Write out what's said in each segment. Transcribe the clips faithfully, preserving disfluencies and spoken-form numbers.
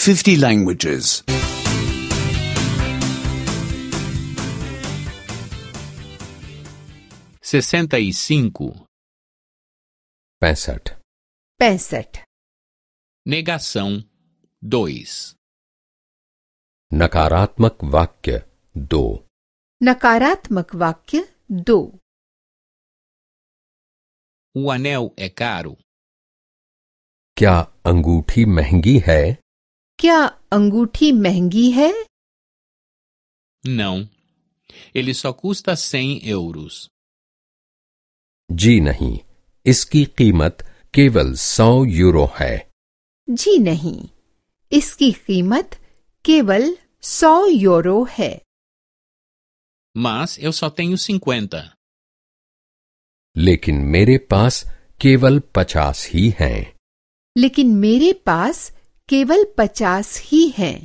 fifty languages. sessenta e cinco. पैंसठ पैंसठ Negação dois. नकारात्मक वाक्य दो नकारात्मक वाक्य दो O anel é caro? क्या अंगूठी महंगी है? क्या अंगूठी महंगी है? Não. Ele só custa cem euros. जी नहीं, इसकी कीमत केवल सौ यूरो है। जी नहीं, इसकी कीमत केवल सौ यूरो है। Mas eu só tenho cinquenta. लेकिन मेरे पास केवल पचास ही हैं। लेकिन मेरे पास केवल पचास ही हैं।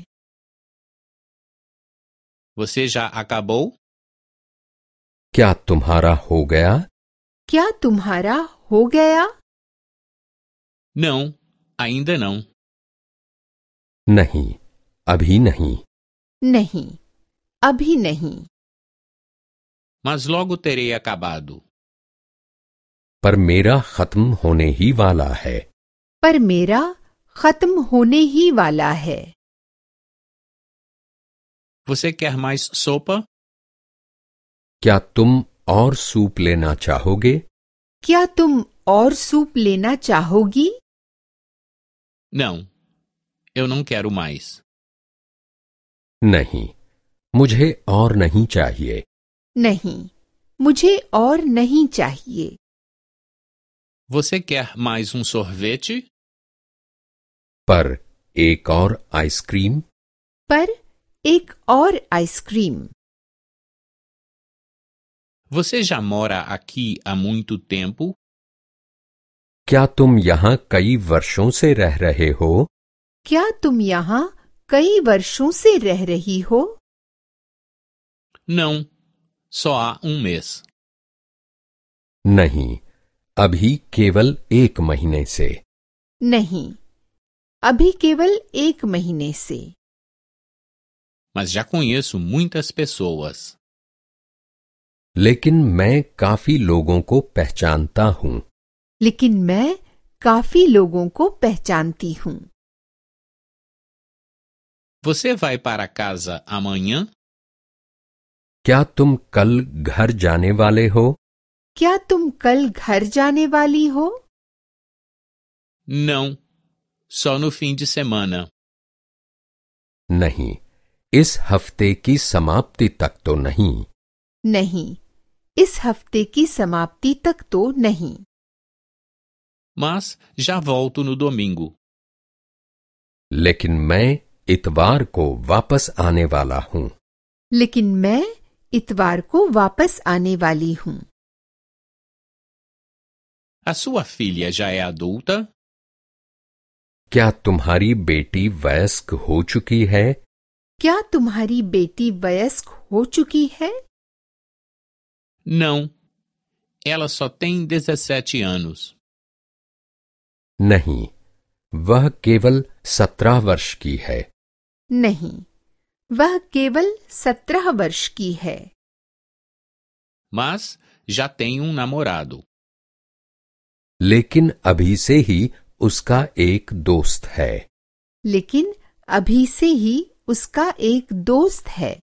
Você já acabou? क्या तुम्हारा हो गया? क्या तुम्हारा हो गया? Não, ainda não. नहीं, अभी नहीं। नहीं, अभी नहीं। Mas logo terei acabado. पर मेरा खत्म होने ही वाला है। पर मेरा खत्म होने ही वाला है। Você quer mais sopa? क्या तुम और सूप लेना चाहोगे? क्या तुम और सूप लेना चाहोगी? Não, eu não quero mais. नहीं, मुझे और नहीं चाहिए। नहीं, मुझे और नहीं चाहिए। Você quer mais um sorvete? पर एक और आइसक्रीम? पर एक और ice cream. Você já mora aqui há muito tempo? क्या तुम यहाँ कई वर्षों से रह रहे हो? क्या तुम यहाँ कई वर्षों से रह रही हो? Não, só há um mês. नहीं, अभी केवल एक महीने से। नहीं, अभी केवल एक महीने से। Mas já conheço muitas pessoas. लेकिन मैं काफी लोगों को पहचानता हूँ। लेकिन मैं काफी लोगों को पहचानती हूँ। Você vai para casa amanhã? क्या तुम कल घर जाने वाले हो? क्या तुम कल घर जाने वाली हो? Não, só no fim de semana. नहीं, इस हफ्ते की समाप्ति तक तो नहीं। नहीं, इस हफ्ते की समाप्ति तक तो नहीं। Mas já volto no domingo. लेकिन मैं इतवार को वापस आने वाला हूँ। लेकिन मैं इतवार को वापस आने वाली हूँ। A sua filha já é adulta? क्या तुम्हारी बेटी वयस्क हो चुकी है? क्या तुम्हारी बेटी वयस्क हो चुकी है? Não, ela só tem dezessete anos. नहीं, वह केवल सत्रह वर्ष की है। नहीं, वह केवल सत्रह वर्ष की है। Mas já tem um namorado. लेकिन अभी से ही उसका एक दोस्त है। लेकिन अभी से ही उसका एक दोस्त है।